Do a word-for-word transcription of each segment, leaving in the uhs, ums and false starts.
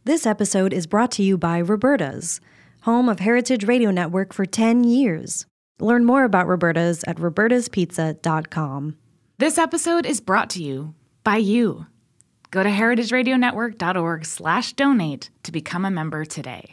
This episode is brought to you by Roberta's, home of Heritage Radio Network for ten years. Learn more about Roberta's at robertas pizza dot com. This episode is brought to you by you. Go to heritageradionetwork.org slash donate to become a member today.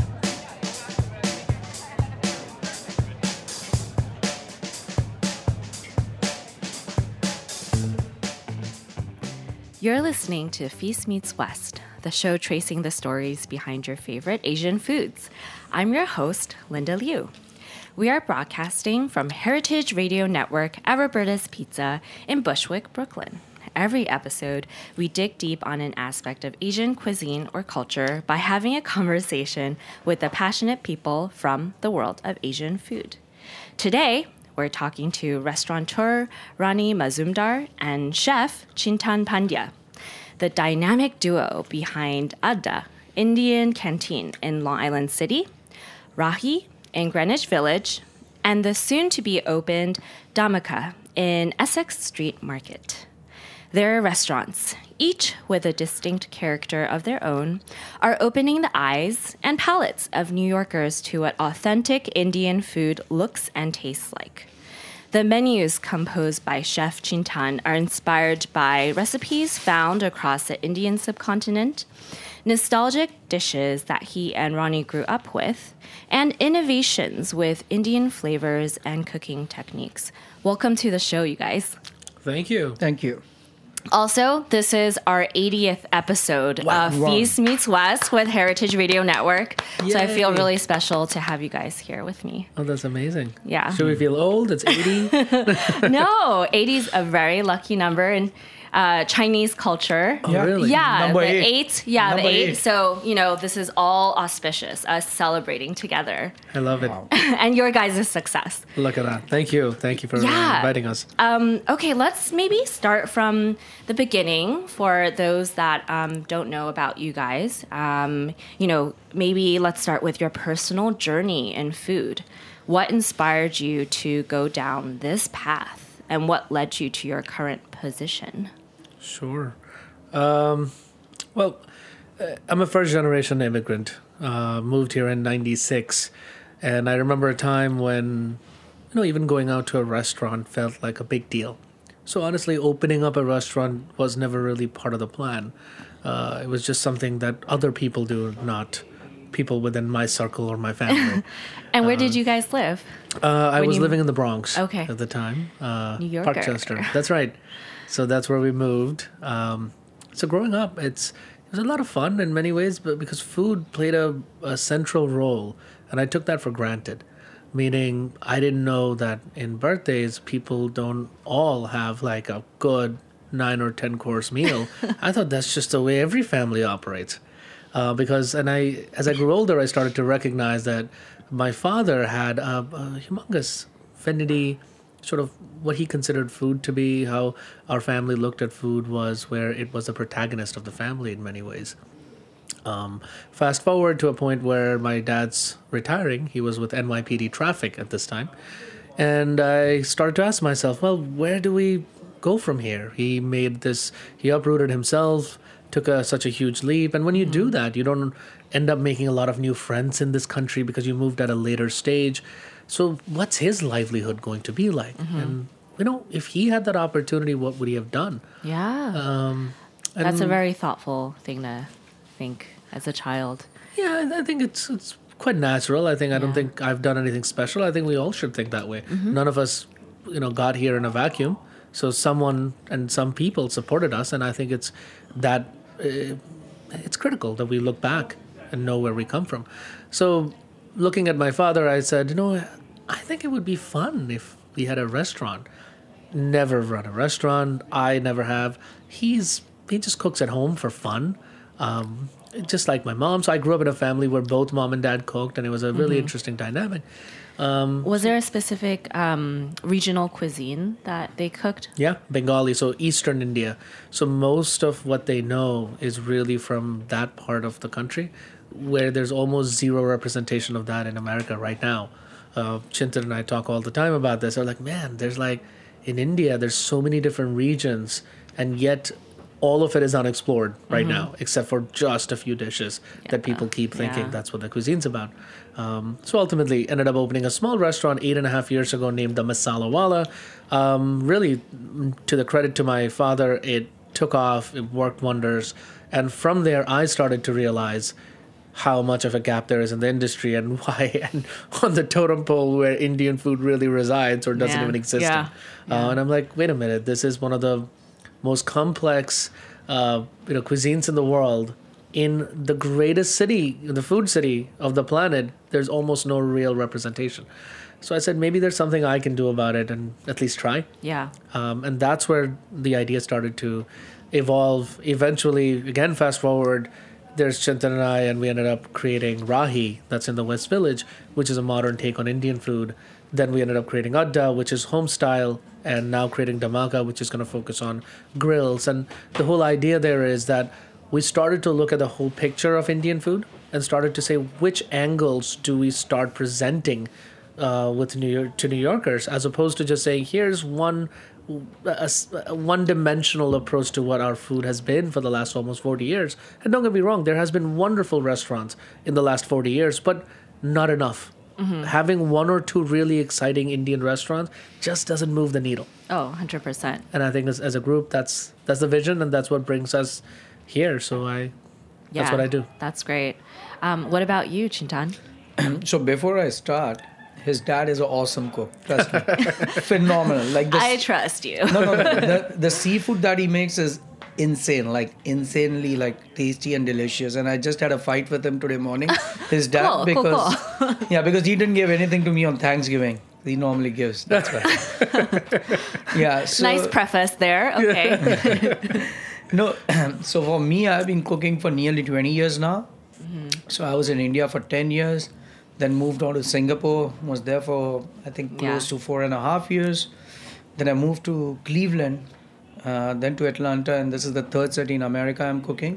You're listening to Feast Meets West, the show tracing the stories behind your favorite Asian foods. I'm your host, Linda Liu. We are broadcasting from Heritage Radio Network at Roberta's Pizza in Bushwick, Brooklyn. Every episode, we dig deep on an aspect of Asian cuisine or culture by having a conversation with the passionate people from the world of Asian food. Today, we're talking to restaurateur Rani Mazumdar and chef Chintan Pandya, the dynamic duo behind Adda, Indian Canteen in Long Island City, Rahi in Greenwich Village, and the soon-to-be-opened Dhammaka in Essex Street Market. Their restaurants, each with a distinct character of their own, are opening the eyes and palates of New Yorkers to what authentic Indian food looks and tastes like. The menus composed by Chef Chintan are inspired by recipes found across the Indian subcontinent, nostalgic dishes that he and Ronnie grew up with, and innovations with Indian flavors and cooking techniques. Welcome to the show, you guys. Thank you. Thank you. Also, this is our eightieth episode Wow. of Wow. Feast Meets West with Heritage Radio Network. So I feel Yay. really special to have you guys here with me. Oh, that's amazing. Yeah. Should we feel old? It's eighty. No, eighty is a very lucky number in uh, Chinese culture. Oh, really? Yeah, Number the eight. eight. Yeah, Number the eight. eight. So, you know, this is all auspicious, us celebrating together. I love it. And your guys' success. Look at that. Thank you. Thank you for uh, Yeah. inviting us. Um, okay, let's maybe start from the beginning for those that um, don't know about you guys. Um, you know, maybe let's start with your personal journey in food. What inspired you to go down this path, and what led you to your current position? Sure. Um, well, uh, I'm a first generation immigrant. Uh, moved here in ninety-six. And I remember a time when, you know, even going out to a restaurant felt like a big deal. So honestly, opening up a restaurant was never really part of the plan. Uh, it was just something that other people do, not people within my circle or my family. And where did you guys live? Uh, I When was you- living in the Bronx Okay. at the time. Uh, New Yorker. Parkchester. That's right. So that's where we moved. Um, so growing up, it's it was a lot of fun in many ways, but because food played a, a central role, and I took that for granted. Meaning, I didn't know that in birthdays, people don't all have like a good nine or ten course meal. I thought that's just the way every family operates. Uh, because, and I, as I grew older, I started to recognize that my father had a, a humongous affinity, sort of what he considered food to be, how our family looked at food was where it was the protagonist of the family in many ways. Um, fast forward to a point where my dad's retiring. He was with N Y P D traffic at this time. And I started to ask myself, well, where do we go from here? He made this, he uprooted himself, took a, such a huge leap. And when you do that, you don't end up making a lot of new friends in this country because you moved at a later stage. So what's his livelihood going to be like? And, you know, if he had that opportunity, what would he have done? Yeah. Um, That's a and- very thoughtful thing to think as a child. Yeah, I I think it's it's quite natural. I think I don't Yeah. think I've done anything special. I think we all should think that way. None of us, you know, got here in a vacuum. So someone and some people supported us, and I think it's that uh, it's critical that we look back and know where we come from. So looking at my father, I said, you know, I think it would be fun if we had a restaurant. Never run a restaurant. I never have. He's he just cooks at home for fun. Um, just like my mom. So I grew up in a family where both mom and dad cooked, and it was a really interesting dynamic. Was there a specific um, regional cuisine that they cooked? Yeah, Bengali, so Eastern India. So most of what they know is really from that part of the country, where there's almost zero representation of that in America right now. Uh, Chintan and I talk all the time about this. They're like, man, there's like, in India, there's so many different regions, and yet all of it is unexplored right mm-hmm. now, except for just a few dishes yeah. that people keep thinking yeah. that's what the cuisine's about. Um, so ultimately ended up opening a small restaurant eight and a half years ago named the Masala Wala. Um, really, to the credit to my father, it took off, it worked wonders. And from there, I started to realize how much of a gap there is in the industry and why and on the totem pole where Indian food really resides or doesn't yeah. even exist. Yeah. In. Uh, yeah. And I'm like, wait a minute, this is one of the most complex uh, you know, cuisines in the world. In the greatest city, the food city of the planet, there's almost no real representation. So I said, maybe there's something I can do about it and at least try. Yeah. Um, and that's where the idea started to evolve. Eventually, again, fast forward, there's Chintan and I, and we ended up creating Rahi, that's in the West Village, which is a modern take on Indian food. Then we ended up creating Adda, which is home style, and now creating Dhamaka, which is going to focus on grills. And the whole idea there is that we started to look at the whole picture of Indian food and started to say, which angles do we start presenting uh, with New York to New Yorkers, as opposed to just saying, here's one a, a one-dimensional approach to what our food has been for the last almost forty years. And don't get me wrong, there has been wonderful restaurants in the last forty years, but not enough. Mm-hmm. Having one or two really exciting Indian restaurants just doesn't move the needle. Oh, one hundred percent. And I think as, as a group, that's that's the vision, and that's what brings us here. So I, yeah, that's what I do. That's great. Um, what about you, Chintan? So before I start, his dad is an awesome cook. Trust me. Phenomenal. Like this, I trust you. no, no, no. The, the seafood that he makes is insane, like insanely like tasty and delicious. And I just had a fight with him today morning. His dad, cool, because cool, cool. yeah, because he didn't give anything to me on Thanksgiving. He normally gives. That's right. yeah. So, nice preface there. Okay. No, so for me, I've been cooking for nearly twenty years now. Mm-hmm. So I was in India for ten years, then moved on to Singapore, was there for, I think, close yeah. to four and a half years. Then I moved to Cleveland, uh, then to Atlanta, and this is the third city in America I'm cooking.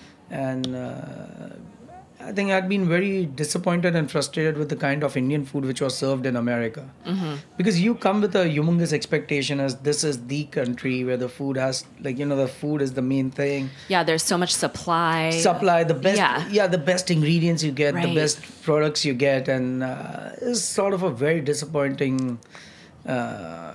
And uh, I think I'd been very disappointed and frustrated with the kind of Indian food which was served in America. Mm-hmm. Because you come with a humongous expectation as this is the country where the food has, like, you know, the food is the main thing. Yeah, there's so much supply. Supply, the best, yeah, yeah the best ingredients you get, right. the best products you get. And uh, it's sort of a very disappointing, uh,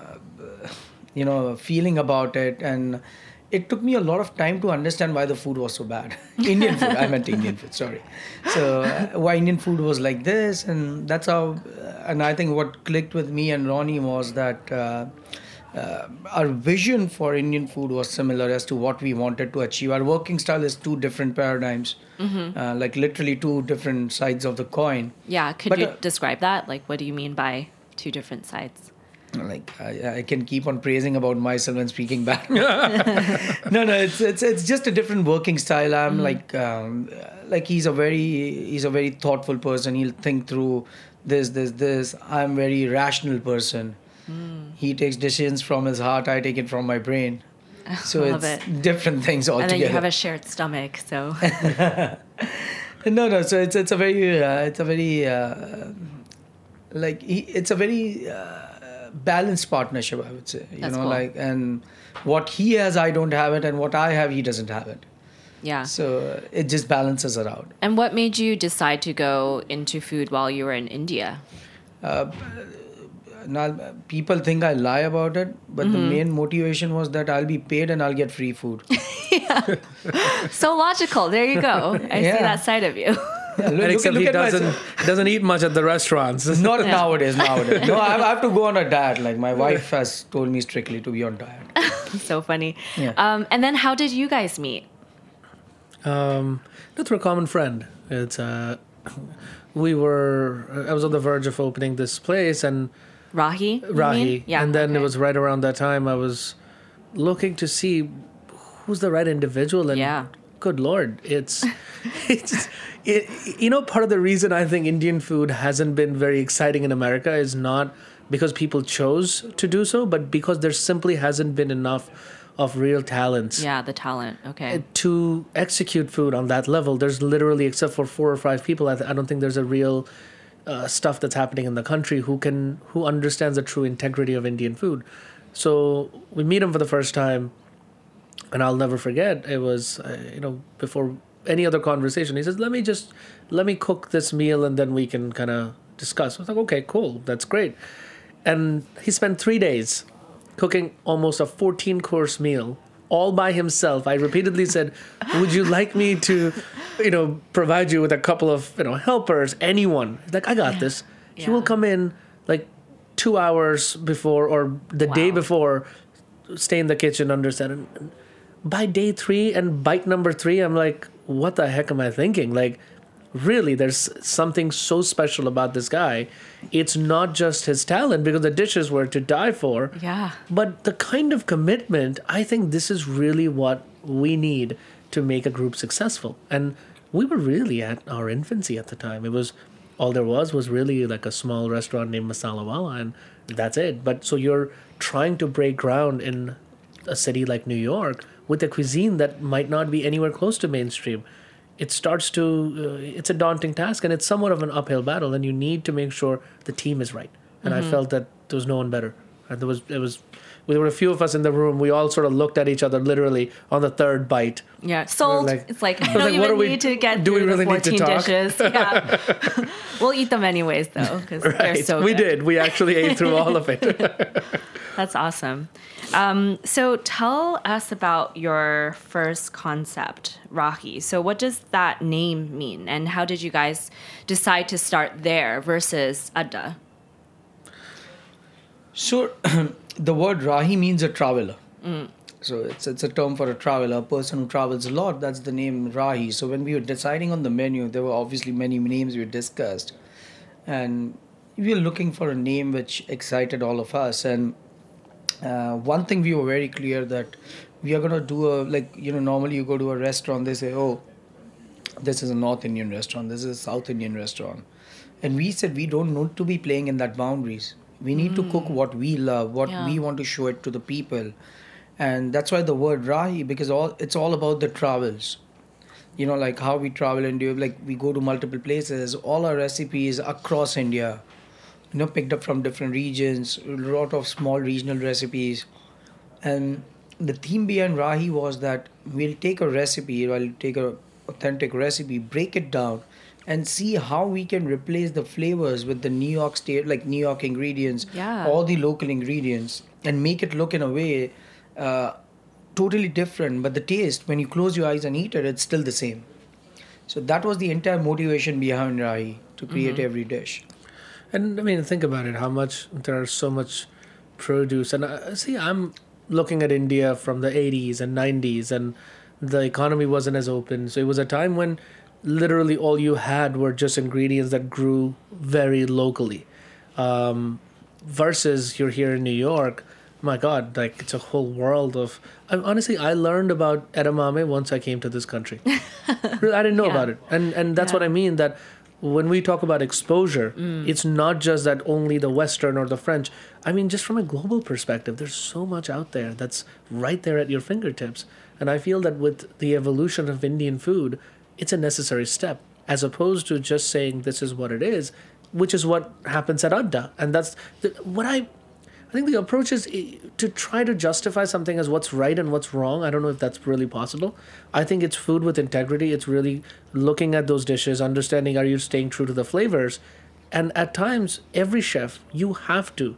you know, feeling about it. And it took me a lot of time to understand why the food was so bad. Indian food, I meant Indian food, sorry. So uh, why Indian food was like this, and that's how, uh, and I think what clicked with me and Ronnie was that uh, uh, our vision for Indian food was similar as to what we wanted to achieve. Our working style is two different paradigms, mm-hmm. uh, like literally two different sides of the coin. Yeah, could but, you uh, describe that? Like, what do you mean by two different sides? Like I, I can keep on praising about myself and speaking bad. no, no, it's it's it's just a different working style. I'm mm-hmm. like um, like he's a very he's a very thoughtful person. He'll think through this, this, this. I'm a very rational person. Mm. He takes decisions from his heart. I take it from my brain. So it's it. different things altogether. And then you have a shared stomach. So no, no. So it's it's a very uh, it's a very uh, like he, it's a very. Uh, balanced partnership, I would say. You That's know, cool. like, and what he has, I don't have it, and what I have, he doesn't have it. Yeah. So it just balances it out. And what made you decide to go into food while you were in India? Uh, now, people think I lie about it, but mm-hmm. the main motivation was that I'll be paid and I'll get free food. Yeah. So logical. There you go. I yeah. see that side of you. Yeah, look, and except look he doesn't myself. doesn't eat much at the restaurants. Not yeah. nowadays, nowadays. No, I have to go on a diet. Like my wife has told me strictly to be on diet. So funny. Yeah. Um, and then how did you guys meet? Um, through a common friend. It's uh, we were. I was on the verge of opening this place, and Rahi. Rahi. Yeah. And then okay. it was right around that time I was looking to see who's the right individual, and yeah. good Lord, it's it's. It, you know, part of the reason I think Indian food hasn't been very exciting in America is not because people chose to do so, but because there simply hasn't been enough of real talents. Yeah, the talent. Okay. To execute food on that level. There's literally, except for four or five people, I, th- I don't think there's a real uh, stuff that's happening in the country who can who understands the true integrity of Indian food. So we meet him for the first time. And I'll never forget, it was, uh, you know, before any other conversation, he says, let me just, let me cook this meal and then we can kind of discuss. I was like, okay, cool, that's great. And he spent three days cooking almost a fourteen-course meal all by himself. I repeatedly said, would you like me to, you know, provide you with a couple of, you know, helpers, anyone? He's like, I got yeah. this. He yeah. will come in like two hours before or the wow. day before, stay in the kitchen, understand. And by day three and bite number three, I'm like, what the heck am I thinking? Like, really, there's something so special about this guy. It's not just his talent, because the dishes were to die for. Yeah. But the kind of commitment, I think this is really what we need to make a group successful. And we were really at our infancy at the time. It was, all there was was really like a small restaurant named Masala Wala, and that's it. But so you're trying to break ground in a city like New York with a cuisine that might not be anywhere close to mainstream. It starts to, uh, it's a daunting task, and it's somewhat of an uphill battle, and you need to make sure the team is right. And mm-hmm. I felt that there was no one better. And there was, it was, there were a few of us in the room. We all sort of looked at each other literally on the third bite. Yeah, sold. Like, it's like, I don't like, even need we, to get through really the fourteen dishes. Yeah. We'll eat them anyways, though, because right. they're so good. We did. We actually ate through all of it. That's awesome. Um, so tell us about your first concept, Rahi. So what does that name mean? And how did you guys decide to start there versus Adda? So the word Rahi means a traveler. Mm. So it's it's a term for a traveler, a person who travels a lot. That's the name Rahi. So when we were deciding on the menu, there were obviously many names we discussed. And we were looking for a name which excited all of us. And Uh, one thing we were very clear that we are going to do a, like, you know, normally you go to a restaurant, they say, oh, this is a North Indian restaurant, this is a South Indian restaurant. And we said we don't need to be playing in that boundaries. We need mm. to cook what we love, what yeah. we want to show it to the people. And that's why the word Rahi, because all it's all about the travels. You know, like how we travel and do, like we go to multiple places, all our recipes across India. You know, picked up from different regions, a lot of small regional recipes. And the theme behind Rahi was that we'll take a recipe, we'll take an authentic recipe, break it down, and see how we can replace the flavors with the New York state, like New York ingredients, yeah. all the local ingredients, and make it look in a way uh, totally different. But the taste, when you close your eyes and eat it, it's still the same. So that was the entire motivation behind Rahi, to create mm-hmm. every dish. And I mean, think about it, how much, there are so much produce. And uh, see, I'm looking at India from the eighties and nineties, and the economy wasn't as open. So it was a time when literally all you had were just ingredients that grew very locally. Um, versus you're here in New York, my God, like it's a whole world of, I, honestly, I learned about edamame once I came to this country. I didn't know yeah. about it. And, and that's yeah. what I mean, that when we talk about exposure, mm. it's not just that only the Western or the French. I mean, just from a global perspective, there's so much out there that's right there at your fingertips. And I feel that with the evolution of Indian food, it's a necessary step, as opposed to just saying this is what it is, which is what happens at Adda. And that's the, what I... I think the approach is to try to justify something as what's right and what's wrong. I don't know if that's really possible. I think it's food with integrity. It's really looking at those dishes, understanding, are you staying true to the flavors? And at times, every chef, you have to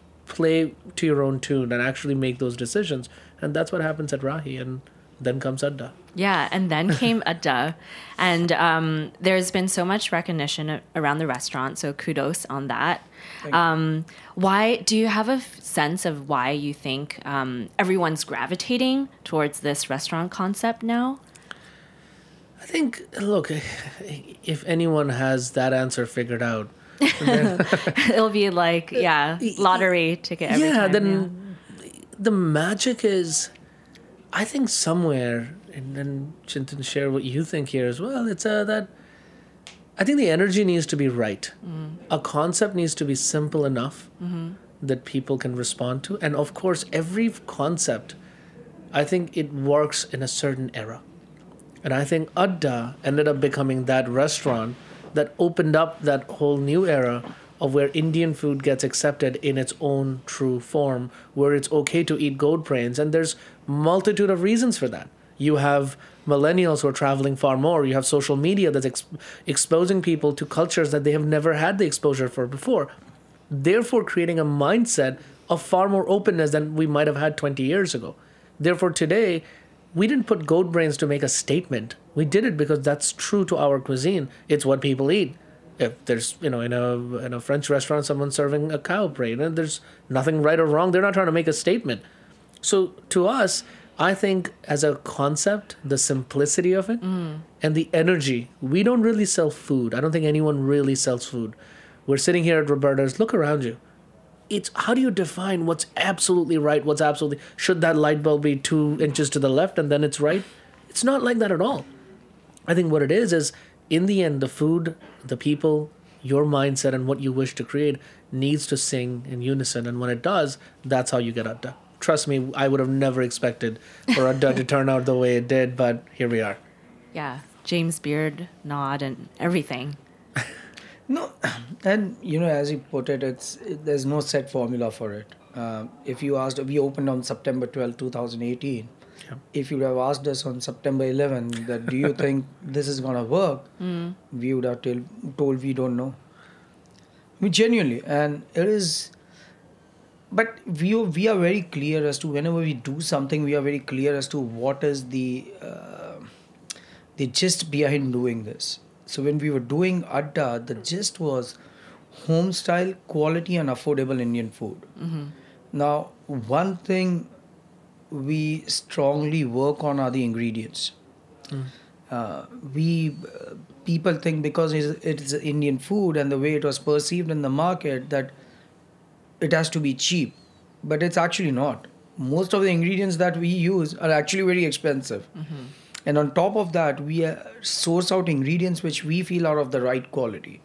play to your own tune and actually make those decisions. And that's what happens at Rahi. And then comes Adda. Yeah, and then came Adda. And um, there's been so much recognition around the restaurant, so kudos on that. Um, why do you have a f- sense of why you think um, everyone's gravitating towards this restaurant concept now? I think, look, if anyone has that answer figured out, then it'll be like, yeah, lottery ticket every yeah, time. Then yeah. The magic is, I think somewhere, and then Chintan, share what you think here as well, it's uh, that I think the energy needs to be right. Mm. A concept needs to be simple enough mm-hmm. that people can respond to. And of course, every concept, I think it works in a certain era. And I think Adda ended up becoming that restaurant that opened up that whole new era of where Indian food gets accepted in its own true form, where it's okay to eat goat brains. And there's multitude of reasons for that. You have millennials who are traveling far more. You have social media that's ex- exposing people to cultures that they have never had the exposure for before. Therefore, creating a mindset of far more openness than we might have had twenty years ago. Therefore, today, we didn't put goat brains to make a statement. We did it because that's true to our cuisine. It's what people eat. If there's, you know, in a in a French restaurant, someone serving a cow brain, and there's nothing right or wrong. They're not trying to make a statement. So to us, I think as a concept, the simplicity of it mm. and the energy, we don't really sell food. I don't think anyone really sells food. We're sitting here at Roberta's. Look around you. It's how do you define what's absolutely right, what's absolutely, should that light bulb be two inches to the left and then it's right? It's not like that at all. I think what it is is, in the end, the food, the people, your mindset, and what you wish to create needs to sing in unison. And when it does, that's how you get Adda. Trust me, I would have never expected for Adda to turn out the way it did, but here we are. Yeah, James Beard nod and everything. No, and you know, as you put it, it's it, there's no set formula for it. Uh, if you asked, we opened on September twelfth, twenty eighteen. Yeah. If you would have asked us on September eleventh that do you think this is gonna work, mm. we would have tell, told we don't know. I mean, genuinely, and it is. But we we are very clear as to whenever we do something, we are very clear as to what is the uh, the gist behind doing this. So when we were doing Adda, the gist was home style, quality and affordable Indian food. Mm-hmm. Now, one thing we strongly work on are the ingredients. Mm. Uh, we uh, people think because it's, it's Indian food and the way it was perceived in the market that it has to be cheap, but it's actually not. Most of the ingredients that we use are actually very expensive. Mm-hmm. And on top of that, we uh, source out ingredients which we feel are of the right quality.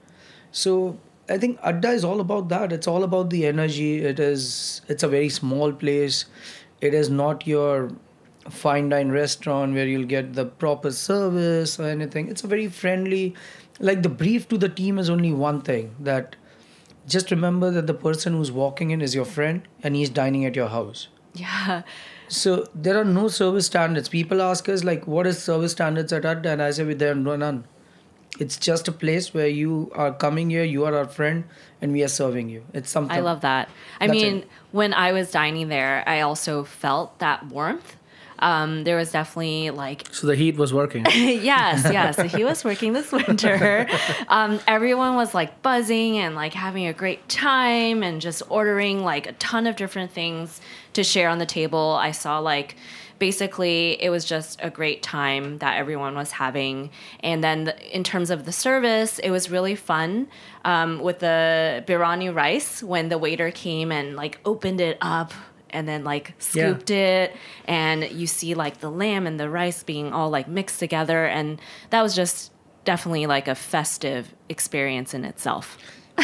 So I think Adda is all about that. It's all about the energy. It is. It's a very small place. It is not your fine dine restaurant where you'll get the proper service or anything. It's a very friendly, like the brief to the team is only one thing, that just remember that the person who's walking in is your friend and he's dining at your house. Yeah. So there are no service standards. People ask us like, what is service standards at Adda? And I say, there are none. It's just a place where you are coming here, you are our friend, and we are serving you. It's something. I love that. I That's mean, it. When I was dining there, I also felt that warmth. Um, there was definitely like... So the heat was working. yes, yes. The heat was working this winter. Um, everyone was like buzzing and like having a great time and just ordering like a ton of different things to share on the table. I saw like... Basically, it was just a great time that everyone was having. And then the, in terms of the service, it was really fun um, with the biryani rice when the waiter came and like opened it up and then like scooped yeah. it. And you see like the lamb and the rice being all like mixed together. And that was just definitely like a festive experience in itself.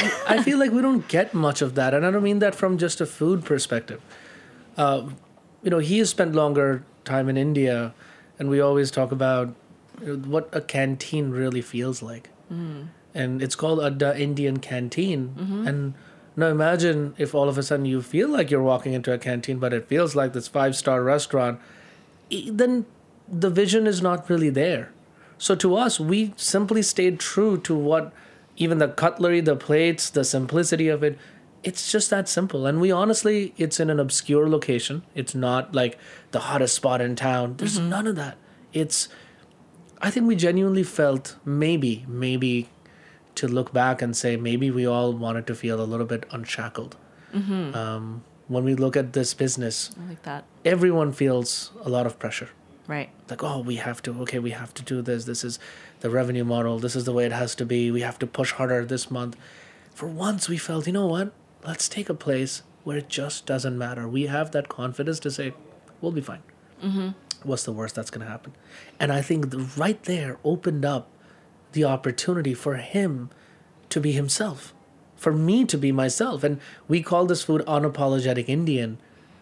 I feel like we don't get much of that. And I don't mean that from just a food perspective. Uh, You know, he has spent longer time in India, and we always talk about you know, what a canteen really feels like. Mm. And it's called Adda Indian Canteen. Mm-hmm. And now imagine if all of a sudden you feel like you're walking into a canteen, but it feels like this five-star restaurant, then the vision is not really there. So to us, we simply stayed true to what even the cutlery, the plates, the simplicity of it, it's just that simple. And we honestly, it's in an obscure location. It's not like the hottest spot in town. There's mm-hmm. none of that. It's, I think we genuinely felt maybe, maybe to look back and say, maybe we all wanted to feel a little bit unshackled. Mm-hmm. Um, when we look at this business, I like that. Everyone feels a lot of pressure. Right. Like, oh, we have to, okay, we have to do this. This is the revenue model. This is the way it has to be. We have to push harder this month. For once, we felt, you know what? Let's take a place where it just doesn't matter. We have that confidence to say, we'll be fine. Mm-hmm. What's the worst that's going to happen? And I think the, right there opened up the opportunity for him to be himself, for me to be myself. And we call this food unapologetic Indian.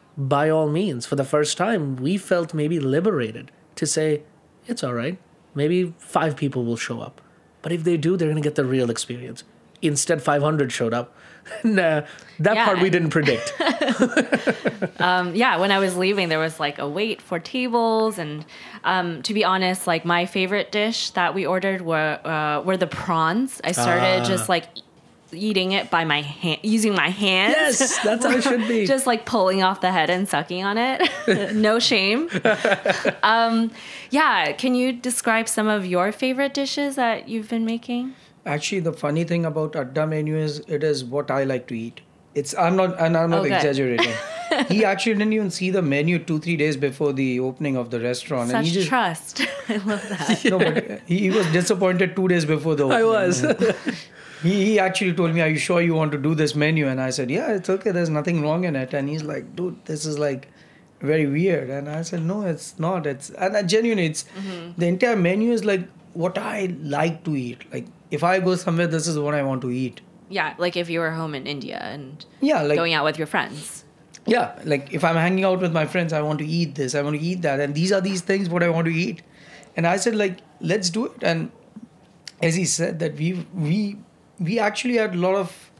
By all means, for the first time, we felt maybe liberated to say, it's all right. Maybe five people will show up. But if they do, they're going to get the real experience. instead five hundred showed up. Nah, that Yeah, part we and- didn't predict. um, yeah, when I was leaving, there was like a wait for tables, and um, to be honest, like my favorite dish that we ordered were uh, were the prawns. I started Ah. just like e- eating it by my hand, using my hands. Yes, that's how it should be. Just like pulling off the head and sucking on it. No shame. um, yeah, can you describe some of your favorite dishes that you've been making? Actually, the funny thing about Adda menu is it is what I like to eat. It's I'm not and I'm not Okay. exaggerating. He actually didn't even see the menu two three days before the opening of the restaurant, and Such he just trust. I love that. no, but he, he was disappointed two days before the opening. I was. He, he actually told me, "Are you sure you want to do this menu?" And I said, "Yeah, it's okay. There's nothing wrong in it." And he's like, "Dude, this is like very weird." And I said, "No, it's not. It's and I genuinely, it's the entire menu is like what I like to eat. Like if I go somewhere, this is what I want to eat. Yeah, like if you were home in India and Yeah, like going out with your friends. yeah, like if I'm hanging out with my friends, I want to eat this, I want to eat that, and these are these things what I want to eat." And I said, like, let's do it. And as he said, that we we we actually had a lot of,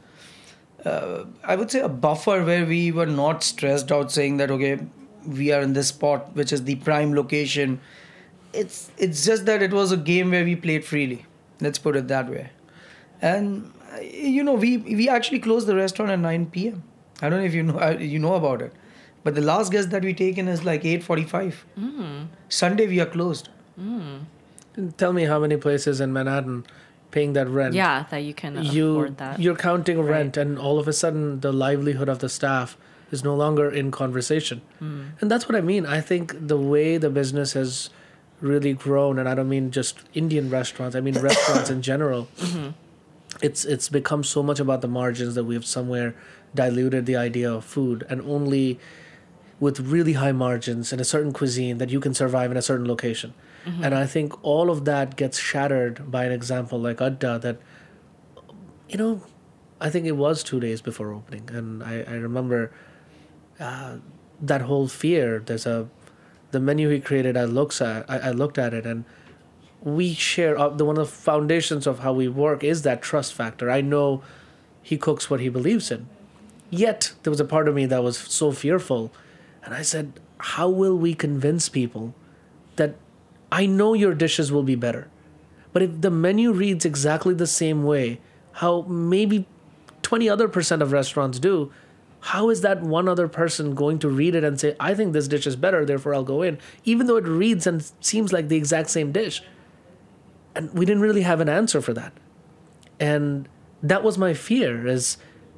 uh, I would say, a buffer where we were not stressed out, saying that okay, we are in this spot, which is the prime location. It's it's just that it was a game where we played freely. Let's put it that way. And uh, you know, we we actually closed the restaurant at nine p.m. I don't know if you know uh, you know about it, but the last guest that we taken is like eight forty-five. Mm. Sunday we are closed. Mm. Tell me how many places in Manhattan paying that rent. Yeah, that you can you afford that. you're counting Right. rent, and all of a sudden the livelihood of the staff is no longer in conversation. Mm. And that's what I mean. I think the way the business has really grown, and I don't mean just Indian restaurants, I mean restaurants in general. Mm-hmm. It's it's become so much about the margins that we have somewhere diluted the idea of food, and only with really high margins in a certain cuisine that you can survive in a certain location. Mm-hmm. And I think all of that gets shattered by an example like Adda that, you know, I think it was two days before opening. And I, I remember uh, that whole fear. There's a, the menu he created, I, looks at, I, I looked at it, and we share, uh, the one of the foundations of how we work is that trust factor. I know he cooks what he believes in. Yet there was a part of me that was so fearful. And I said, how will we convince people that I know your dishes will be better? But if the menu reads exactly the same way, how maybe twenty other percent of restaurants do, how is that one other person going to read it and say, I think this dish is better, therefore I'll go in, even though it reads and seems like the exact same dish? And we didn't really have an answer for that. And that was my fear, is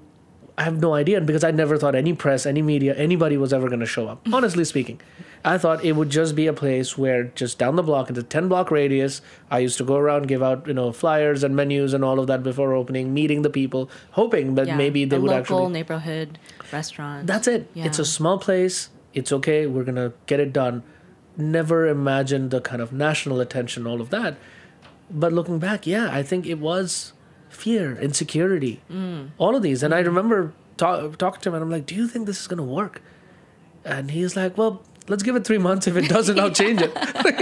I have no idea, because I never thought any press, any media, anybody was ever going to show up. Honestly speaking, I thought it would just be a place where just down the block, in the ten block radius, I used to go around, give out, you know, flyers and menus and all of that before opening, meeting the people, hoping that Yeah, maybe they a would local actually. neighborhood restaurant. That's it. It's Yeah. a small place. It's okay. We're going to get it done. Never imagined the kind of national attention, all of that. But looking back, yeah, I think it was fear, insecurity, Mm. all of these. And I remember talk, talking to him, and I'm like, do you think this is going to work? And he's like, well, let's give it three months. If it doesn't, I'll change it.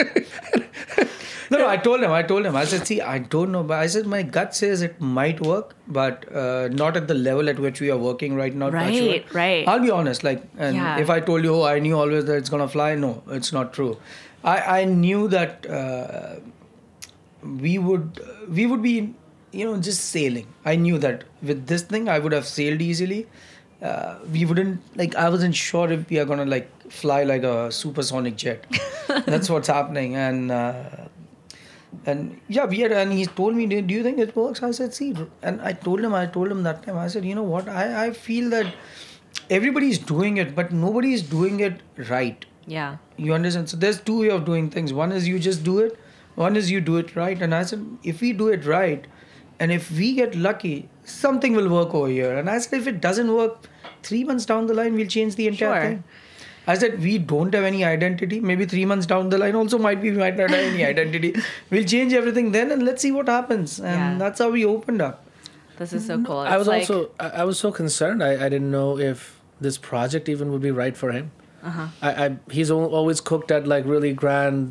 No, no, I told him, I told him, I said, see, I don't know, but I said, my gut says it might work, but uh, not at the level at which we are working right now. touch wood. Right, right. I'll be honest, like, and Yeah. if I told you, oh, I knew always that it's going to fly, no, it's not true. I, I knew that uh, we would, we would be, you know, just sailing. I knew that with this thing, I would have sailed easily. Uh, we wouldn't, like, I wasn't sure if we are going to, like, fly like a supersonic jet. That's what's happening. And, uh, and yeah, we had, and he told me, do you think it works? I said, see, and I told him, I told him that time, I said, you know what, I, I feel that everybody's doing it, but nobody is doing it right. Yeah. You understand? So there's two ways of doing things. One is you just do it. One is you do it right. And I said, if we do it right, and if we get lucky, something will work over here. And I said, if it doesn't work, three months down the line, we'll change the entire Sure. thing. I said, we don't have any identity. Maybe three months down the line also might be, we might not have any identity. We'll change everything then, and let's see what happens. And Yeah. that's how we opened up. This is so cool. I was It's like- also, I, I was so concerned. I, I didn't know if this project even would be right for him. Uh-huh. I, I he's al- always cooked at like really grand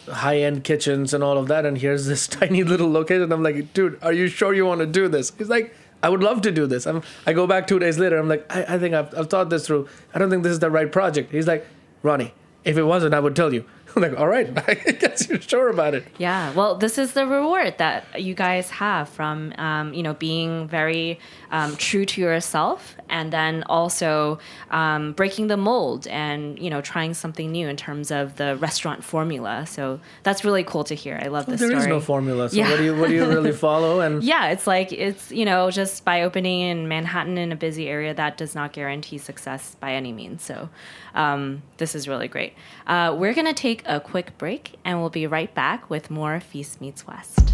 high-end kitchens and all of that, and here's this tiny little location. I'm like, dude, are you sure you want to do this? He's like, I would love to do this. I'm, I go back two days later. I'm like, I, I think I've, I've thought this through. I don't think this is the right project. He's like, Ronnie, if it wasn't, I would tell you. I'm like, all right, I guess you're sure about it. Yeah, well, this is the reward that you guys have from, um, you know, being very um, true to yourself, and then also um, breaking the mold and, you know, trying something new in terms of the restaurant formula. So that's really cool to hear. I love this there story. There is no formula, so yeah. what do you what do you really follow? And yeah, it's like, it's, you know, just by opening in Manhattan in a busy area, that does not guarantee success by any means. So um, this is really great. Uh, we're going to take a quick break, and we'll be right back with more Feast Meets West.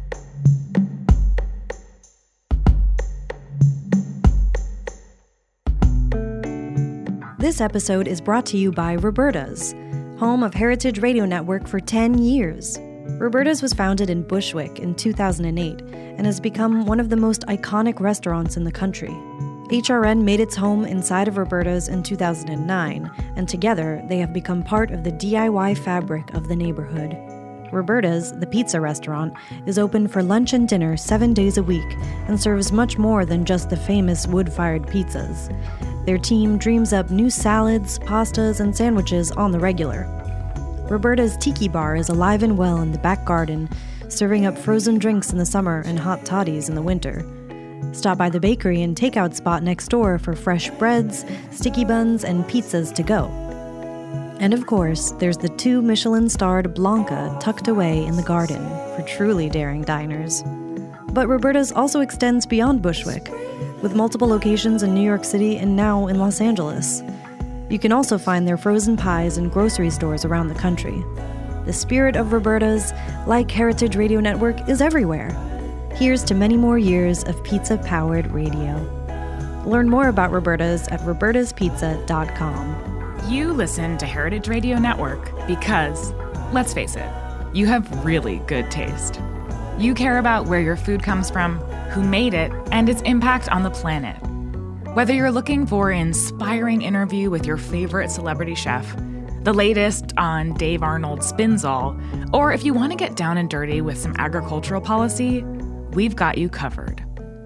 This episode is brought to you by Roberta's, home of Heritage Radio Network for ten years. Roberta's was founded in Bushwick in two thousand eight and has become one of the most iconic restaurants in the country. H R N made its home inside of Roberta's in two thousand nine, and together they have become part of the D I Y fabric of the neighborhood. Roberta's, the pizza restaurant, is open for lunch and dinner seven days a week and serves much more than just the famous wood-fired pizzas. Their team dreams up new salads, pastas, and sandwiches on the regular. Roberta's Tiki Bar is alive and well in the back garden, serving up frozen drinks in the summer and hot toddies in the winter. Stop by the bakery and takeout spot next door for fresh breads, sticky buns, and pizzas to go. And of course, there's the two Michelin-starred Blanca tucked away in the garden for truly daring diners. But Roberta's also extends beyond Bushwick, with multiple locations in New York City and now in Los Angeles. You can also find their frozen pies in grocery stores around the country. The spirit of Roberta's, like Heritage Radio Network, is everywhere. Here's to many more years of pizza-powered radio. Learn more about Roberta's at robertas pizza dot com. You listen to Heritage Radio Network because, let's face it, you have really good taste. You care about where your food comes from, who made it, and its impact on the planet. Whether you're looking for an inspiring interview with your favorite celebrity chef, the latest on Dave Arnold's Spinzall, or if you want to get down and dirty with some agricultural policy, we've got you covered.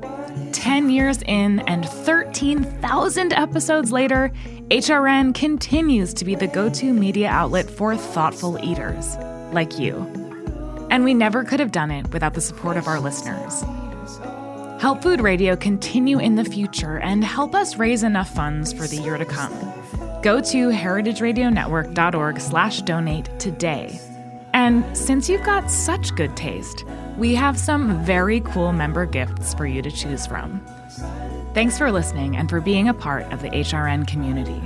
Ten years in and thirteen thousand episodes later, H R N continues to be the go-to media outlet for thoughtful eaters, like you. And we never could have done it without the support of our listeners. Help Food Radio continue in the future and help us raise enough funds for the year to come. Go to heritage radio network dot org slash donate today. And since you've got such good taste, we have some very cool member gifts for you to choose from. Thanks for listening and for being a part of the H R N community.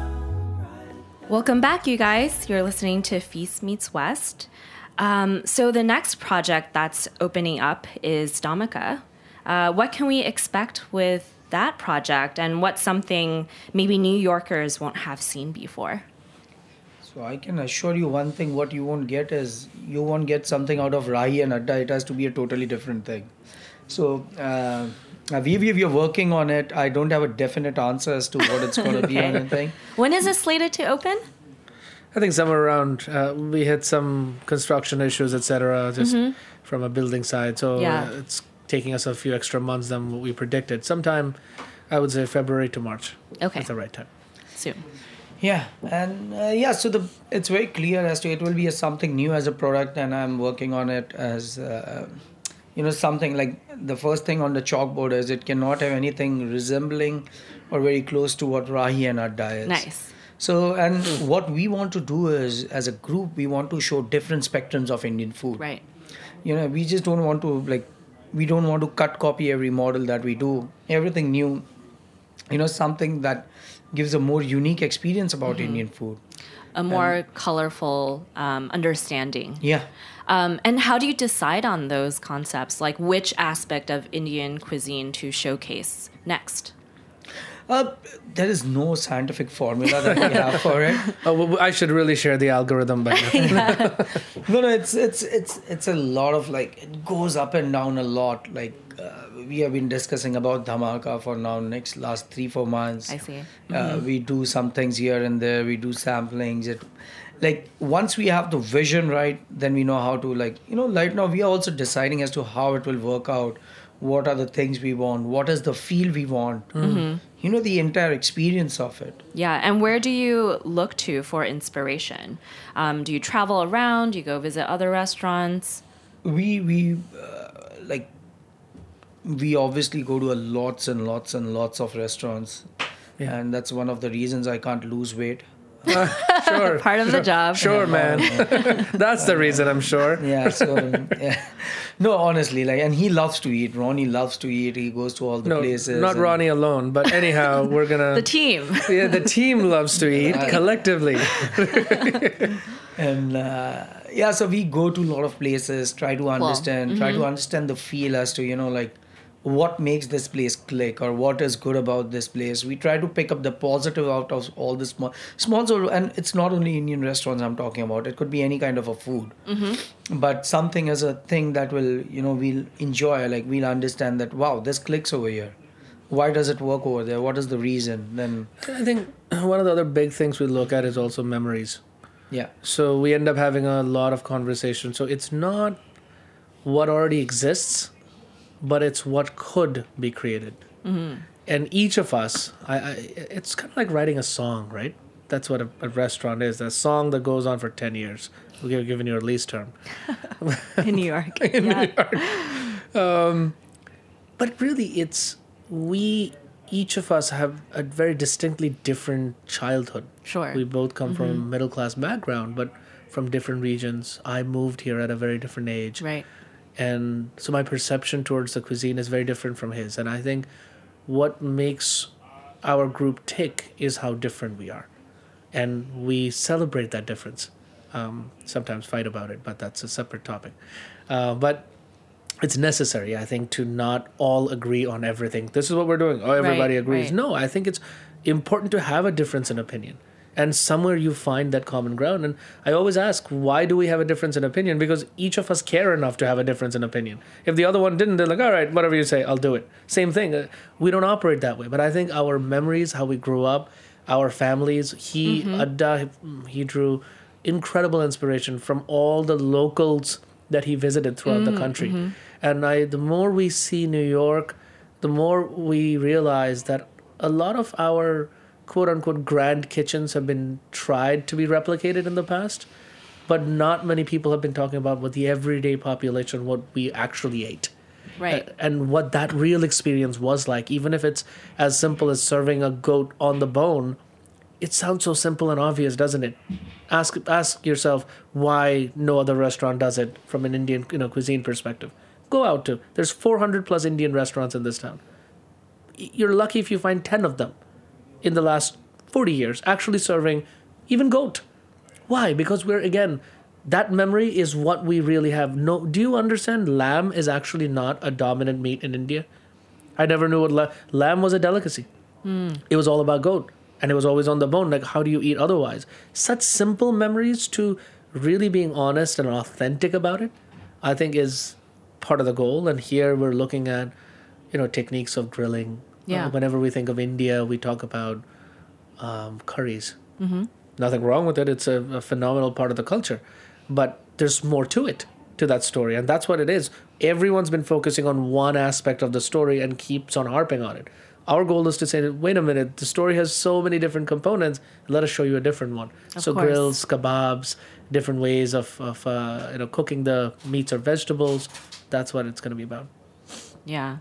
Welcome back, you guys. You're listening to Feast Meets West. Um, so the next project that's opening up is Dhamaka. Uh, what can we expect with that project, and what's something maybe New Yorkers won't have seen before? So I can assure you one thing, what you won't get is, you won't get something out of Rahi and Adda. It has to be a totally different thing. So uh, we, we, we're working on it. I don't have a definite answer as to what it's going to be or anything. When is it slated to open? I think somewhere around, uh, we had some construction issues, et cetera, just mm-hmm. from a building side. So yeah. uh, it's taking us a few extra months than what we predicted. Sometime, I would say February to March. Okay. That's the right time. Soon. Yeah, and uh, yeah, so the it's very clear as to it will be a something new as a product, and I'm working on it as, uh, you know, something like the first thing on the chalkboard is it cannot have anything resembling or very close to what Rahi and Adda is. Nice. So, and what we want to do is, as a group, we want to show different spectrums of Indian food. Right. You know, we just don't want to, like, we don't want to cut copy every model that we do. Everything new, you know, something that gives a more unique experience about mm-hmm. Indian food. A more um, colorful um, understanding. Yeah. Um, and how do you decide on those concepts? Like which aspect of Indian cuisine to showcase next? Uh, there is no scientific formula that we have for it. Oh, well, I should really share the algorithm by now. yeah. No, no, it's it's it's it's a lot of like it goes up and down a lot. Like uh, we have been discussing about Dhamaka for now next last three four months. I see. Uh, mm-hmm. We do some things here and there. We do samplings. It like once we have the vision right, then we know how to, like, you know, right now we are also deciding as to how it will work out. What are the things we want? What is the feel we want? Mm-hmm. You know, the entire experience of it. Yeah. And where do you look to for inspiration? Um, do you travel around? Do you go visit other restaurants? We, we uh, like, we obviously go to a lots and lots and lots of restaurants. Yeah. And that's one of the reasons I can't lose weight. Uh, sure. Part of sure, the job. Sure, man. That's the reason, I'm sure. Yeah. So, yeah. No, honestly, like, and he loves to eat. Ronnie loves to eat. He goes to all the no, places. Not and... Ronnie alone, but anyhow, we're gonna. The team. Yeah, the team loves to eat collectively. And uh, yeah, so we go to a lot of places, try to understand, cool. try mm-hmm. to understand the feel as to, you know, like, what makes this place click or what is good about this place. We try to pick up the positive out of all the small, small, and it's not only Indian restaurants I'm talking about. It could be any kind of a food, mm-hmm. but something as a thing that will, you know, we'll enjoy, like we'll understand that, wow, this clicks over here. Why does it work over there? What is the reason? Then I think one of the other big things we look at is also memories. Yeah. So we end up having a lot of conversation. So it's not what already exists, but it's what could be created. Mm-hmm. And each of us, I, I, it's kind of like writing a song, right? That's what a, a restaurant is. A song that goes on for ten years. We're giving you a lease term. In New York. In yeah. New York. Um, but really, it's, we, each of us have a very distinctly different childhood. Sure. We both come mm-hmm. from a middle-class background, but from different regions. I moved here at a very different age. Right. And so my perception towards the cuisine is very different from his. And I think what makes our group tick is how different we are. And we celebrate that difference. Um, sometimes fight about it, but that's a separate topic. Uh, but it's necessary, I think, to not all agree on everything. This is what we're doing. Oh, everybody right, agrees. Right. No, I think it's important to have a difference in opinion. And somewhere you find that common ground. And I always ask, why do we have a difference in opinion? Because each of us care enough to have a difference in opinion. If the other one didn't, they're like, all right, whatever you say, I'll do it. Same thing. We don't operate that way. But I think our memories, how we grew up, our families, he, mm-hmm. Adda, he drew incredible inspiration from all the locals that he visited throughout mm-hmm. the country. Mm-hmm. And I, the more we see New York, the more we realize that a lot of our quote-unquote grand kitchens have been tried to be replicated in the past, but not many people have been talking about what the everyday population, what we actually ate. Right. And what that real experience was like. Even if it's as simple as serving a goat on the bone, it sounds so simple and obvious, doesn't it? Ask ask yourself why no other restaurant does it from an Indian, you know, cuisine perspective. Go out to. There's four hundred plus Indian restaurants in this town. You're lucky if you find ten of them in the last forty years actually serving even goat. Why? Because we're, again, that memory is what we really have. No, do you understand? Lamb is actually not a dominant meat in India. I never knew what la- lamb was a delicacy. Mm. It was all about goat, and it was always on the bone. Like, how do you eat otherwise? Such simple memories to really being honest and authentic about it, I think, is part of the goal. And here we're looking at, you know, techniques of grilling. Yeah. Uh, whenever we think of India, we talk about um, curries. Mm-hmm. Nothing wrong with it. It's a, a phenomenal part of the culture. But there's more to it, to that story. And that's what it is. Everyone's been focusing on one aspect of the story and keeps on harping on it. Our goal is to say, wait a minute, the story has so many different components. Let us show you a different one. Of so course. Grills, kebabs, different ways of, of uh, you know, cooking the meats or vegetables. That's what it's going to be about. Yeah.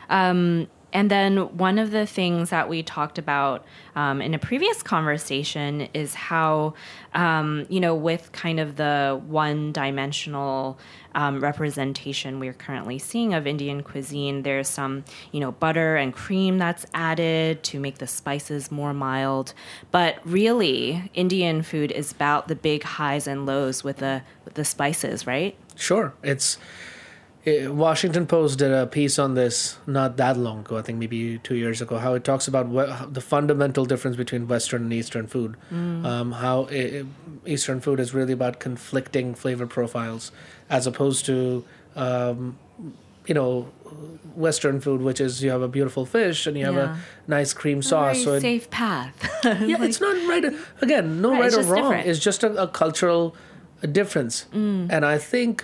Um, And then one of the things that we talked about um, in a previous conversation is how, um, you know, with kind of the one-dimensional um, representation we're currently seeing of Indian cuisine, there's some, you know, butter and cream that's added to make the spices more mild. But really, Indian food is about the big highs and lows with the with the spices, right? Sure. It's... Washington Post did a piece on this not that long ago, I think maybe two years ago, how it talks about what, the fundamental difference between Western and Eastern food. Mm. Um, how it, Eastern food is really about conflicting flavor profiles as opposed to, um, you know, Western food, which is you have a beautiful fish and you have yeah. a nice cream sauce. A very so it, safe path. yeah, like, it's not right. Again, no right, right or wrong. Different. It's just a, a cultural difference. Mm. And I think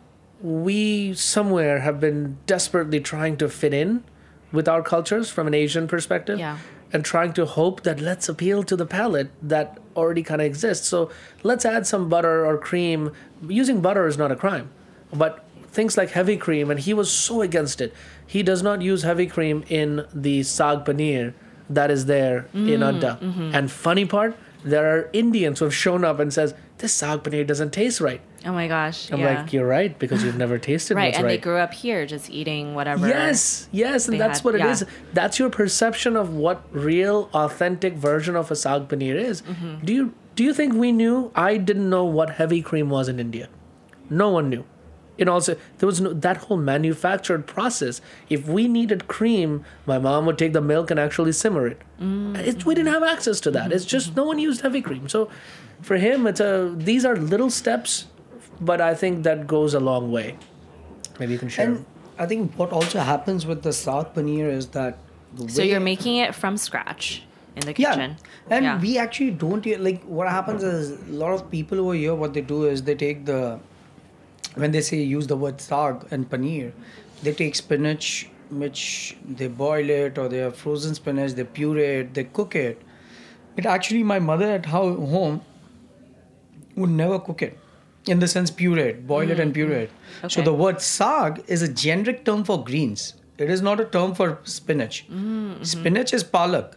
we somewhere have been desperately trying to fit in with our cultures from an Asian perspective. Yeah. And trying to hope that let's appeal to the palate that already kind of exists. So let's add some butter or cream. Using butter is not a crime. But things like heavy cream, and he was so against it. He does not use heavy cream in the saag paneer that is there mm, in Adda. Mm-hmm. And funny part, there are Indians who have shown up and says, this saag paneer doesn't taste right. Oh my gosh. I'm yeah. like, you're right, because you've never tasted right, what's and right. they grew up here just eating whatever. Yes, yes, and that's had, what it yeah. is. That's your perception of what real, authentic version of a saag paneer is. Mm-hmm. Do you do you think we knew? I didn't know what heavy cream was in India. No one knew. It also there was no, that whole manufactured process. If we needed cream, my mom would take the milk and actually simmer it. Mm-hmm. it we didn't have access to that. Mm-hmm. It's just no one used heavy cream. So for him, it's a these are little steps. But I think that goes a long way. Maybe you can share. And I think what also happens with the saag paneer is that... The so way you're making it from scratch in the kitchen. Yeah. And yeah. we actually don't... Like, what happens is a lot of people over here, what they do is they take the... When they say use the word saag and paneer, they take spinach, which they boil it, or they have frozen spinach, they puree it, they cook it. It actually, my mother at home would never cook it. In the sense, puree it, boil mm-hmm. it and puree it. Okay. So the word saag is a generic term for greens. It is not a term for spinach. Mm-hmm. Spinach is palak.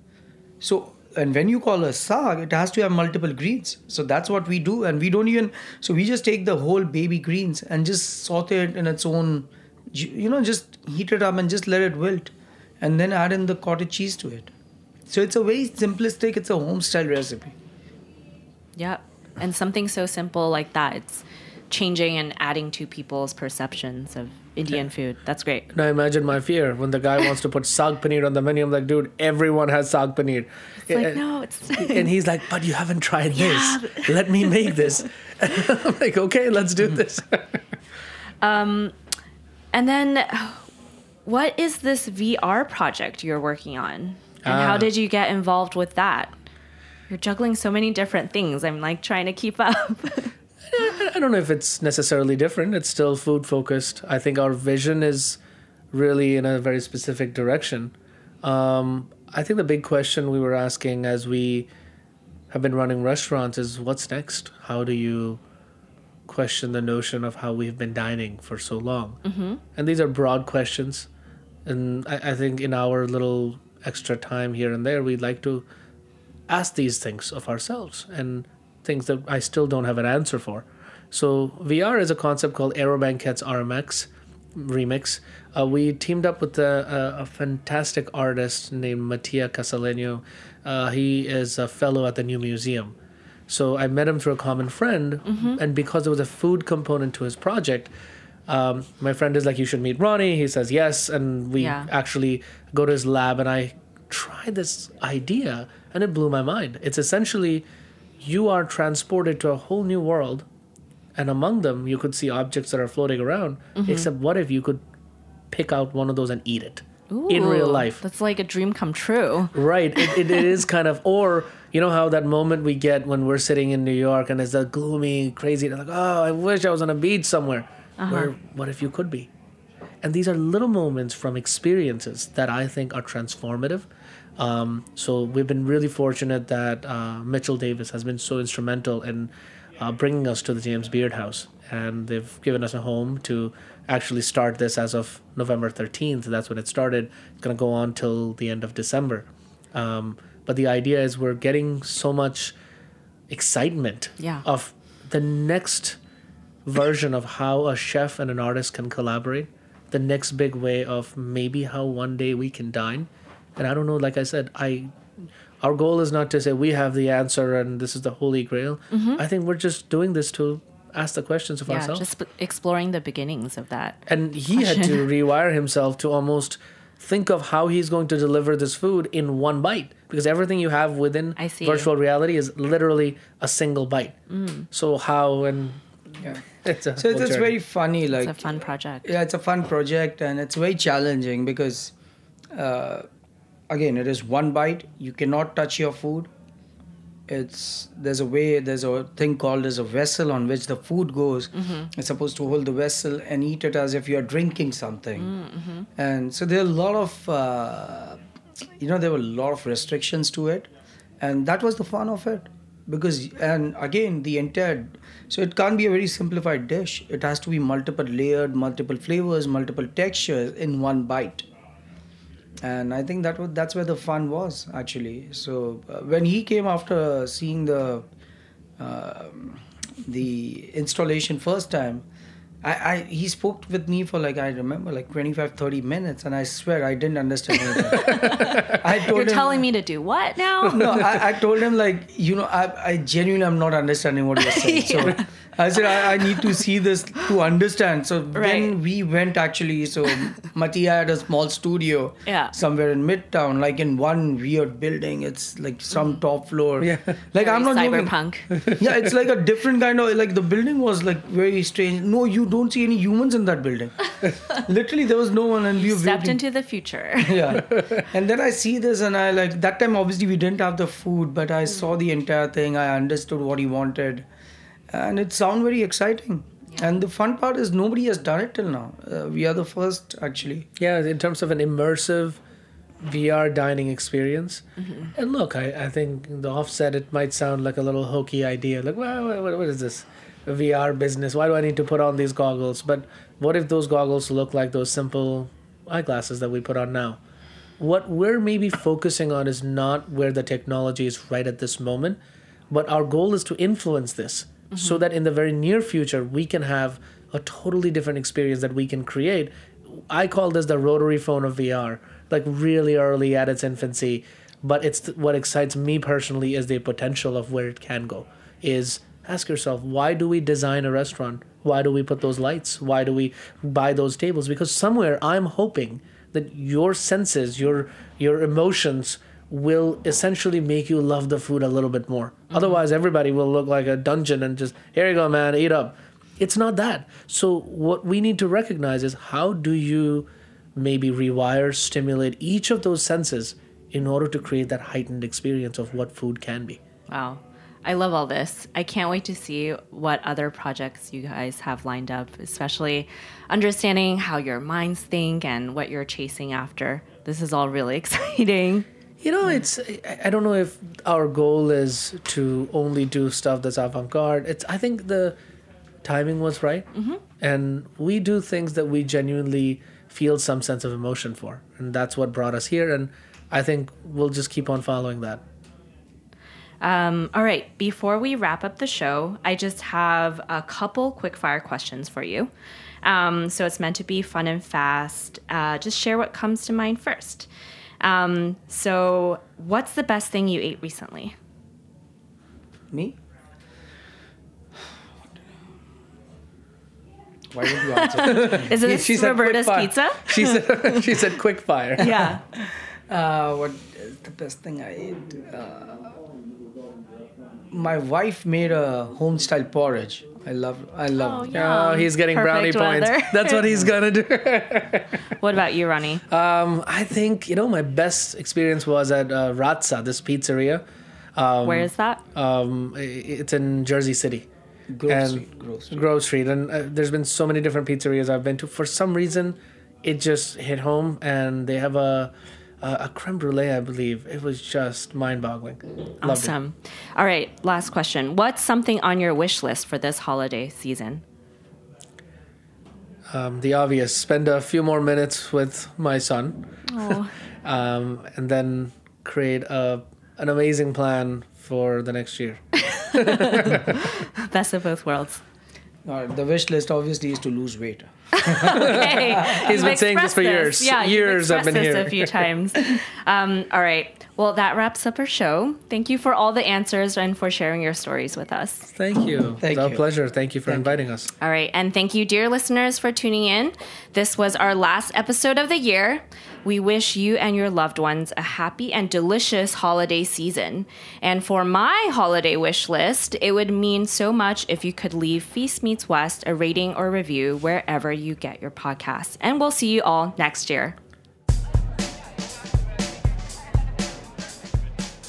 So, and when you call a saag, it has to have multiple greens. So that's what we do. And we don't even, so we just take the whole baby greens and just saute it in its own, you know, just heat it up and just let it wilt. And then add in the cottage cheese to it. So it's a very simplistic, it's a home style recipe. Yeah. And something so simple like that, it's changing and adding to people's perceptions of Indian yeah. food. That's great. Now imagine my fear when the guy wants to put saag paneer on the menu. I'm like, dude, everyone has saag paneer. It's like, no, it's... And he's like, but you haven't tried yeah. this. Let me make this. I'm like, okay, let's do this. um, and then what is this V R project you're working on? And uh, how did you get involved with that? You're juggling so many different things. I'm like trying to keep up. I don't know if it's necessarily different. It's still food focused. I think our vision is really in a very specific direction. Um, I think the big question we were asking as we have been running restaurants is what's next? How do you question the notion of how we've been dining for so long? Mm-hmm. And these are broad questions. And I, I think in our little extra time here and there, we'd like to ask these things of ourselves and things that I still don't have an answer for. So V R is a concept called Aerobanquet's R M X remix. Uh, we teamed up with a, a, a fantastic artist named Mattia Casaleño. Uh, he is a fellow at the New Museum. So I met him through a common friend, mm-hmm. and because there was a food component to his project, um, my friend is like, you should meet Ronnie. He says yes, and we yeah. actually go to his lab, and I tried this idea, and it blew my mind. It's essentially you are transported to a whole new world, and among them you could see objects that are floating around, mm-hmm. except what if you could pick out one of those and eat it? Ooh, in real life. That's like a dream come true. Right. It, it, it is kind of, or you know how that moment we get when we're sitting in New York and it's that gloomy, crazy, like, oh, I wish I was on a beach somewhere. Uh-huh. Where, what if you could be? And these are little moments from experiences that I think are transformative. Um, so we've been really fortunate that uh, Mitchell Davis has been so instrumental in uh, bringing us to the James Beard House. And they've given us a home to actually start this as of November thirteenth. That's when it started. It's going to go on till the end of December. Um, but the idea is we're getting so much excitement yeah. of the next version of how a chef and an artist can collaborate. The next big way of maybe how one day we can dine. And I don't know, like I said, I our goal is not to say we have the answer and this is the holy grail. Mm-hmm. I think we're just doing this to ask the questions of yeah, ourselves. Just exploring the beginnings of that. And he question. had to rewire himself to almost think of how he's going to deliver this food in one bite. Because everything you have within virtual reality is literally a single bite. Mm. So how and... Yeah. It's a so it's, it's very funny. Like, it's a fun project. Yeah, it's a fun project and it's very challenging because... Uh, Again, it is one bite. You cannot touch your food. it's there's a way, there's a thing called as a vessel on which the food goes. Mm-hmm. It's supposed to hold the vessel and eat it as if you're drinking something. Mm-hmm. And so there are a lot of, uh, you know, there were a lot of restrictions to it. And that was the fun of it. Because, and again, the entire, so it can't be a very simplified dish. It has to be multiple layered, multiple flavors, multiple textures in one bite. And I think that was, that's where the fun was, actually. So uh, when he came after seeing the uh, the installation first time, I, I he spoke with me for like, I remember, like twenty-five, thirty minutes. And I swear I didn't understand anything. I told You're him, telling me to do what now? No, I, I told him, like, you know, I, I genuinely am not understanding what you're saying. Yeah. So I said, I, I need to see this to understand. So right. then we went actually, so Mattia had a small studio yeah. somewhere in Midtown, like in one weird building. It's like some mm. top floor. Yeah. Like very I'm not cyberpunk. Joking. Yeah, it's like a different kind of, like the building was like very strange. No, you don't see any humans in that building. Literally, there was no one. And you we stepped waiting. into the future. Yeah. And then I see this and I like, that time obviously we didn't have the food, but I mm. saw the entire thing. I understood what he wanted. And it sounded very exciting. Yeah. And the fun part is nobody has done it till now. Uh, we are the first, actually. Yeah, in terms of an immersive V R dining experience. Mm-hmm. And look, I, I think the offset, it might sound like a little hokey idea. Like, well, what, what is this? A V R business? Why do I need to put on these goggles? But what if those goggles look like those simple eyeglasses that we put on now? What we're maybe focusing on is not where the technology is right at this moment, but our goal is to influence this. Mm-hmm. So that in the very near future, we can have a totally different experience that we can create. I call this the rotary phone of V R, like really early at its infancy. But it's th- what excites me personally is the potential of where it can go. Is ask yourself, why do we design a restaurant? Why do we put those lights? Why do we buy those tables? Because somewhere I'm hoping that your senses, your your emotions will essentially make you love the food a little bit more. Mm-hmm. Otherwise, everybody will look like a dungeon and just, here you go, man, eat up. It's not that. So what we need to recognize is how do you maybe rewire, stimulate each of those senses in order to create that heightened experience of what food can be. Wow. I love all this. I can't wait to see what other projects you guys have lined up, especially understanding how your minds think and what you're chasing after. This is all really exciting. You know, it's, I don't know if our goal is to only do stuff that's avant-garde. It's, I think the timing was right. Mm-hmm. And we do things that we genuinely feel some sense of emotion for. And that's what brought us here. And I think we'll just keep on following that. Um, all right. Before we wrap up the show, I just have a couple quick-fire questions for you. Um, so it's meant to be fun and fast. Uh, just share what comes to mind first. Um, so what's the best thing you ate recently? Me? Why did you answer? Is it she Roberta's Pizza? She said, she said quick fire. Yeah. Uh, what is the best thing I ate? Uh, my wife made a home style porridge. I love I love oh, it. Yeah. Oh, he's getting Perfect brownie weather. points. That's what he's gonna do. What about you, Ronnie? Um, I think, you know, my best experience was at uh, Razza, this pizzeria. Um, Where is that? Um, it's in Jersey City. Grove and Street. Grove Street. Grove Street. And uh, there's been so many different pizzerias I've been to. For some reason, it just hit home, and they have a a, a creme brulee, I believe. It was just mind-boggling. Loved Awesome. It. All right, last question. What's something on your wish list for this holiday season? Um, the obvious, spend a few more minutes with my son. Oh. um, and then create a an amazing plan for the next year. Best of both worlds. Uh, the wish list obviously is to lose weight. Okay. He's You've been saying this for this. years. Yeah, years you've I've been this here. a few times. Um, all right. Well, that wraps up our show. Thank you for all the answers and for sharing your stories with us. Thank you. Thank it's our you. pleasure. Thank you for Thank inviting you. us. All right. And thank you, dear listeners, for tuning in. This was our last episode of the year. We wish you and your loved ones a happy and delicious holiday season. And for my holiday wish list, it would mean so much if you could leave Feast Meets West a rating or review wherever you get your podcasts. And we'll see you all next year.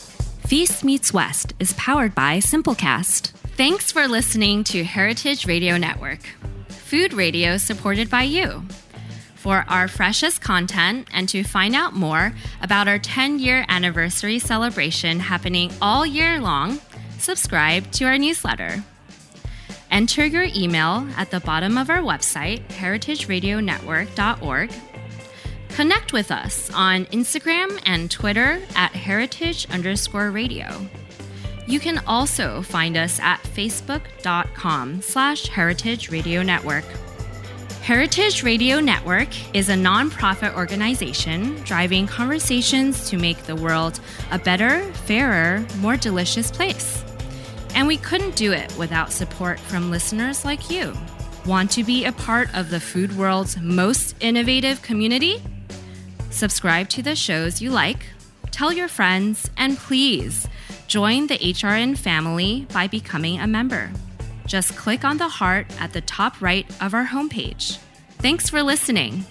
Feast Meets West is powered by Simplecast. Thanks for listening to Heritage Radio Network, food radio supported by you. For our freshest content and to find out more about our ten-year anniversary celebration happening all year long, subscribe to our newsletter. Enter your email at the bottom of our website, heritage radio network dot org. Connect with us on Instagram and Twitter at heritage underscore radio. You can also find us at facebook.com slash heritage radio network. Heritage Radio Network is a nonprofit organization driving conversations to make the world a better, fairer, more delicious place. And we couldn't do it without support from listeners like you. Want to be a part of the food world's most innovative community? Subscribe to the shows you like, tell your friends, and please join the H R N family by becoming a member. Just click on the heart at the top right of our homepage. Thanks for listening.